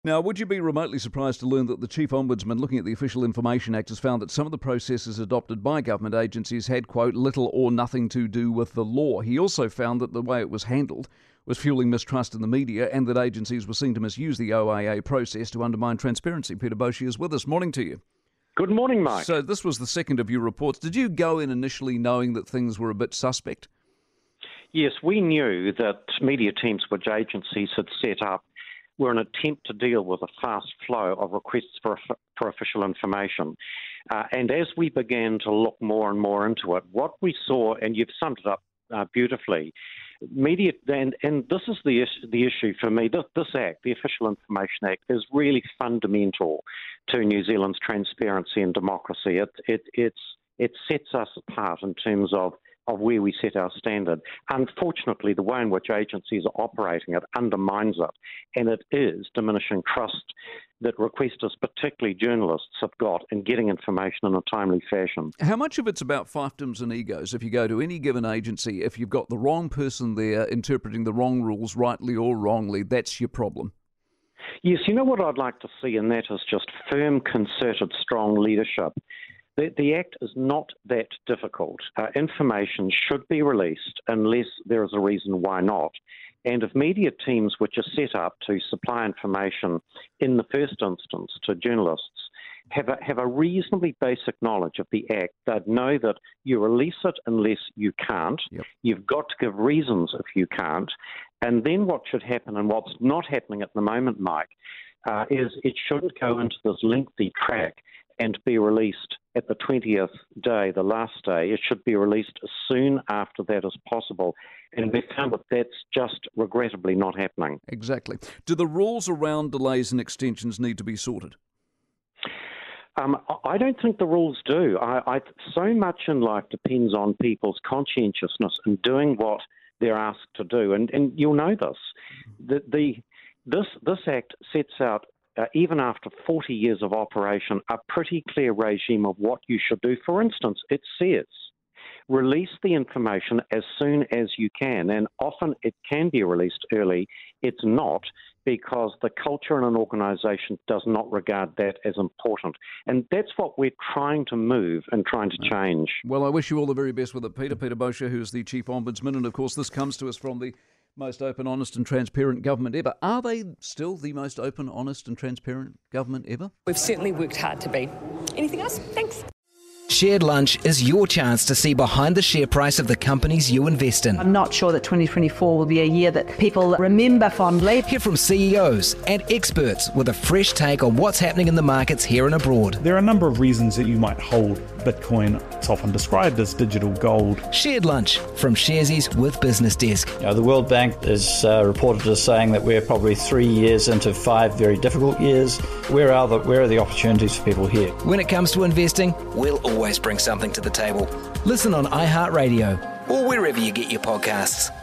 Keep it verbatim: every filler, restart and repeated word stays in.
Now, would you be remotely surprised to learn that the Chief Ombudsman, looking at the Official Information Act, has found that some of the processes adopted by government agencies had, quote, little or nothing to do with the law. He also found that the way it was handled was fueling mistrust in the media and that agencies were seen to misuse the O A A process to undermine transparency. Peter Boshi is with us. Morning to you. Good morning, Mike. So this was the second of your reports. Did you go in initially knowing that things were a bit suspect? Yes, we knew that media teams which agencies had set up were an attempt to deal with a fast flow of requests for, for official information. Uh, and as we began to look more and more into it, what we saw, and you've summed it up uh, beautifully, media, and, and this is the, the issue for me, this, this Act, the Official Information Act, is really fundamental to New Zealand's transparency and democracy. It, it, it's, it sets us apart in terms of of where we set our standard. Unfortunately, the way in which agencies are operating it undermines it, and it is diminishing trust that requesters, particularly journalists, have got in getting information in a timely fashion. How much of it's about fiefdoms and egos? If you go to any given agency, if you've got the wrong person there interpreting the wrong rules, rightly or wrongly, that's your problem. Yes, you know what I'd like to see, and that is just firm, concerted, strong leadership. The, the Act is not that difficult. Uh, information should be released unless there is a reason why not. And if media teams which are set up to supply information in the first instance to journalists have a, have a reasonably basic knowledge of the Act, they'd know that you release it unless you can't. Yep. You've got to give reasons if you can't. And then what should happen, and what's not happening at the moment, Mike, uh, is it shouldn't go into this lengthy track and be released at the twentieth day, the last day. It should be released as soon after that as possible. And we found that that's just regrettably not happening. Exactly. Do the rules around delays and extensions need to be sorted? Um, I don't think the rules do. I, I, so much in life depends on people's conscientiousness in doing what they're asked to do. And, and you'll know this. The, the, this, this Act sets out, Uh, even after forty years of operation, a pretty clear regime of what you should do. For instance, it says, release the information as soon as you can, and often it can be released early. It's not, because the culture in an organisation does not regard that as important. And that's what we're trying to move and trying to change. Well, I wish you all the very best with it, Peter. Peter Boshi, who's the Chief Ombudsman, and of course this comes to us from the most open, honest and transparent government ever. Are they still the most open, honest and transparent government ever? We've certainly worked hard to be. Anything else? Thanks. Shared Lunch is your chance to see behind the share price of the companies you invest in. I'm not sure that twenty twenty-four will be a year that people remember fondly. Hear from C E Os and experts with a fresh take on what's happening in the markets here and abroad. There are a number of reasons that you might hold Bitcoin. It's often described as digital gold. Shared Lunch from Sharesies with Business Desk. You know, the World Bank is uh, reported as saying that we're probably three years into five very difficult years. Where are the where are the opportunities for people here? When it comes to investing, we'll always bring something to the table. Listen on iHeartRadio or wherever you get your podcasts.